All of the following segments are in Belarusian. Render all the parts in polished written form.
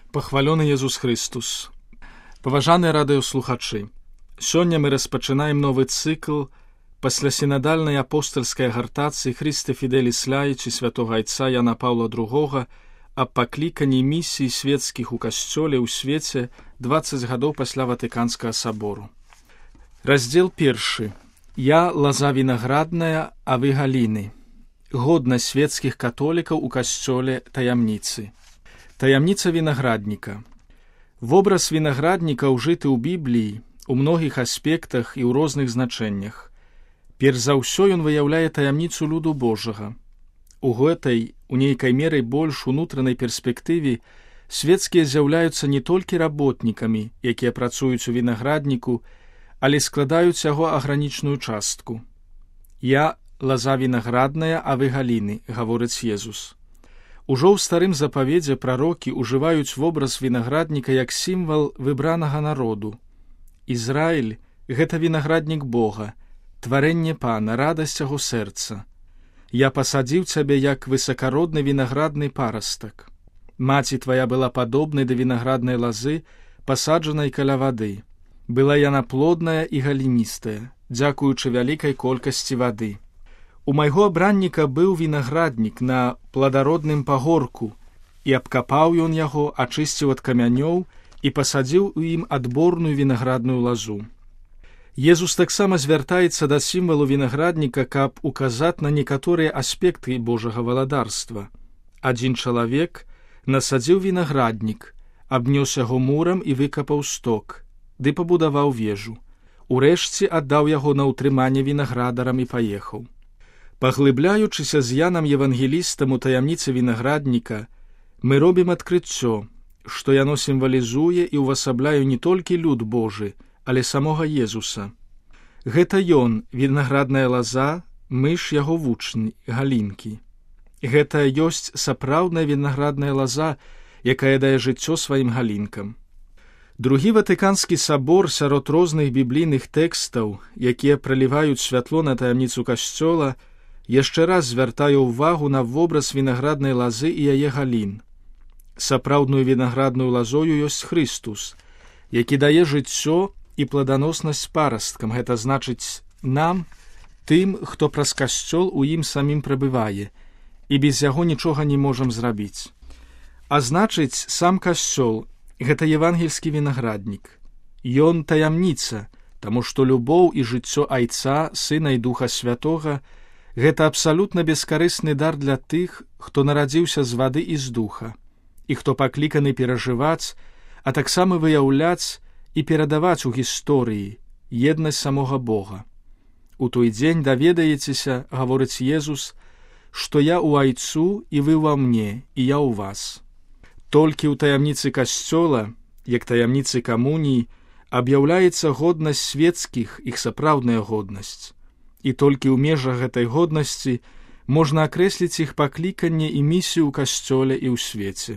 Пахвалёны Езус Христус. Паважаныя радыёслухачы, сёння мы распачынаем новы цыкл пасля сінадальнай апостальскай агартацыі Христе Фіделіс Ляйчы святога айца Яна Паўла II аб пакліканні місіі свецкіх у касцёле ў свеце 20 гадоў пасля Ватыканскага сабору. Раздзел 1. Я лаза вінаградная, а вы галіны. Годнасць свецкіх католікаў у касцёле таямніцы. Таямніца вінаградніка. Вобраз вінаградніка ўжыты ў Бібліі у многіх аспектах і ў розных значэннях. Перш за ўсё ён выяўляе таямніцу люду Божага. У гэтай, у нейкай меры больш унутранай перспектыве, свецкія з'яўляюцца не толькі работнікамі, якія працуюць у вінаградніку, але складаюць яго агранічную частку. Я лаза вінаградная, а вы галіны, гаворыць Езус. Ужо ў старым запаведзе прарокі ўжываюць вобраз вінаградніка як сімвал выбранага народу. Ізраіль — гэта вінаграднік Бога, тварэнне Пана, радасць яго сэрца. Я пасадзіў цябе як высакародны вінаградны парастак. Маці твая была падобнай да вінаграднай лазы, пасаджанай каля вады. Была яна плодная і галіністая, дзякуючы вялікай колькасці вады. У майго абранніка быў вінаграднік на пладародным пагорку, і абкапаў ён яго, ачысціў ад камянёў і пасадзіў у ім адборную вінаградную лазу. Езус таксама звяртаецца да сімвалу вінаградніка, каб указаць на некаторыя аспекты Божага валадарства. Адзін чалавек насадзіў вінаграднік, абнёс яго мурам і выкапаў сток, ды пабудаваў вежу. Урэшце аддаў яго на ўтрыманне вінаградарам і паехаў. Паглыбляючыся з Янам Евангелістам у таямніцы вінаградніка, мы робім адкрыццё, што яно сімвалізуе і ўвасабляе не толькі люд Божы, але самога Езуса. Гэта ён, вінаградная лаза, мы ж яго вучні, галінкі. Гэта ёсць сапраўдная вінаградная лаза, якая дае жыццё сваім галінкам. Другі Ватыканскі сабор сярод розных біблійных тэкстаў, якія праліваюць святло на таямніцу касцёла, яшчэ раз звяртаю ўвагу на вобраз вінаграднай лазы і яе галін. Сапраўдную вінаградную лазою ёсць Христус, які дае жыццё і пладаноснасць парасткам, гэта значыць нам, тым, хто праз касцёл у ім самім прабывае, і без яго нічога не можам зрабіць. А значыць, сам касцёл — гэта евангельскі вінаграднік. Ён таямніца, таму што любоў і жыццё Айца, Сына і Духа Святога — гэта абсалютна бескарысны дар для тых, хто нарадзіўся з вады і з духа, і хто пакліканы перажываць, а таксама выяўляць і перадаваць у гісторыі еднасць самога Бога. У той дзень даведаецеся, гаворыць Езус, што я ў Айцу і вы ва мне, і я ў вас. Толькі ў таямніцы касцёла, як таямніцы камуніі, аб'яўляецца годнасць свецкіх, іх сапраўдная годнасць. І толькі ў межах гэтай годнасці можна акрэсліць іх пакліканне і місію ў касцёле і ў свеце.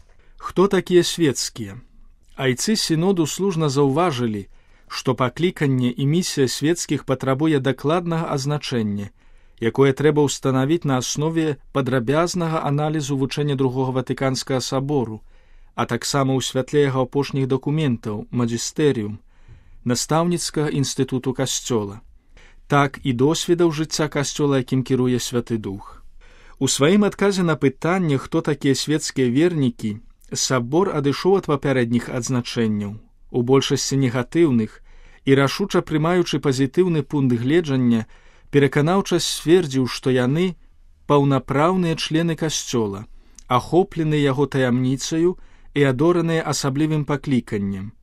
Хто такія свецкія? Айцы сіноду слушна заўважылі, што пакліканне і місія свецкіх патрабуе дакладнага азначэння, якое трэба ўстанавіць на аснове падрабязнага аналізу вучэння другога Ватыканскага сабору, а таксама ў святле яго апошніх дакументаў, магістэрыум, настаўніцкага інстытуту касцёла. Так і досведаў жыцця касцёла, якім кіруе Святы Дух. У сваім адказе на пытанне, хто такія свецкія вернікі, сабор адышоў ад папярэдніх адзначэнняў, у большасці негатыўных, і рашуча прымаючы пазітыўны пункт гледжання, пераканаўча сцвердзіў, што яны паўнапраўныя члены касцёла, ахопленыя яго таямніцаю і адораныя асаблівым пакліканнем.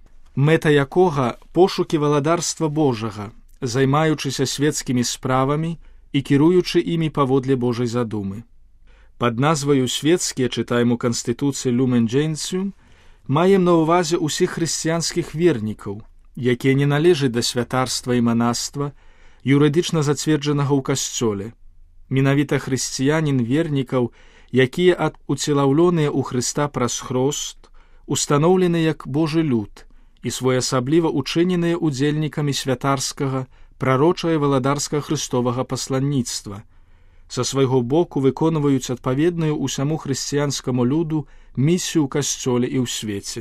Мэта якога — пошукі валадарства Божага, займаючыся свецкімі справамі і кіруючы імі паводле Божай задумы. Пад назваю «Свецкія» чытаем у Канстытуцыі «Люмен Дженціум», маем на ўвазе ўсіх хрысціянскіх вернікаў, якія не належаць да святарства і манаства, юрыдычна зацверджанага ў касцёле. Менавіта хрысціянін вернікаў, якія уцелаўлёныя ў Хрыста праз хрост, устаноўлены як Божы люд і своеасабліва учыненыя удзельнікамі святарскага, прарочага і валадарскага хрыстовага пасланніцтва, са свайго боку выконваюць адпаведную ўсяму хрысціянскаму люду місію ў касцёле і ў свеце.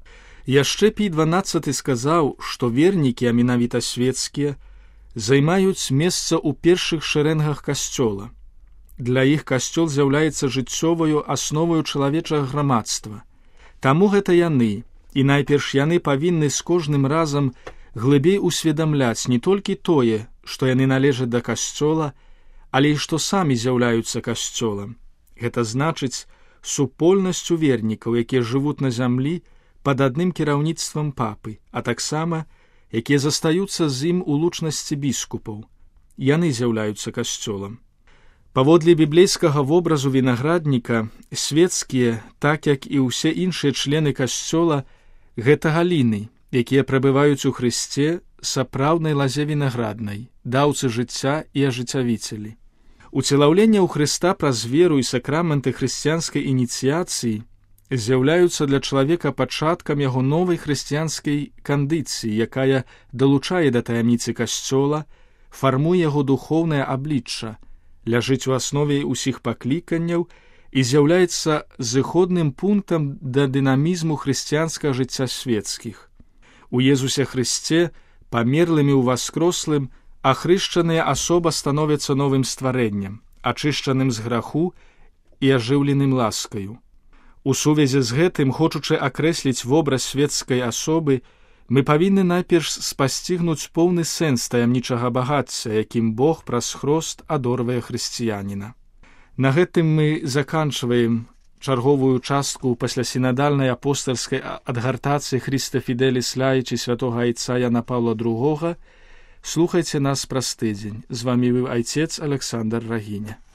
Яшчэ Пій XII сказаў, што вернікі, а менавіта свецкія, займаюць месца ў першых шэрэнгах касцёла. Для іх касцёл з'яўляецца жыццёваю асноваю чалавечага грамадства. Таму гэта яны, і найперш яны павінны з кожным разам глыбей усведамляць не толькі тое, што яны належаць да касцёла, але і што самі з'яўляюцца касцёлам. Гэта значыць супольнасцю вернікаў, якія жывуць на зямлі пад адным кіраўніцтвам папы, а таксама, якія застаюцца з ім у лучнасці біскупаў. Яны з'яўляюцца касцёлам. Паводле біблейскага вобразу вінаградніка, свецкія, так як і ўсе іншыя члены касцёла, гэта галіны, якія прабываюць у Хрысце сапраўднай лазе вінаграднай, даўцы жыцця і ажыццявіцелі. Уцелаўленне ў Хрыста праз веру і сакраменты хрысціянскай ініцыяцыі з'яўляюцца для чалавека пачаткам яго новай хрысціянскай кандыцыі, якая далучае да таямніцы касцёла, фармуе яго духоўнае аблічча, ляжыць у аснове ўсіх пакліканняў і з'яўляецца зыходным пунктам да дынамізму хрысціянскага жыцця свецкіх. У Езусе Хрысце, памерлым і ўваскрослым, ахрышчаная асоба становіцца новым стварэннем, ачышчаным з граху і ажыўленым ласкаю. У сувязі з гэтым, хочучы акрэсліць вобраз свецкай асобы, мы павінны найперш спасцігнуць поўны сэнс таямнічага багацця, якім Бог праз хрост адорвае хрысціяніна. На гэтым мы заканчваем чарговую частку паслясінадальнай апостальскай адгартацыі Хрista Fidelis Laici святога айца Яна Паўла II. Слухайце нас праз тыдзень. З вамі быў айцец Александр Рагіня.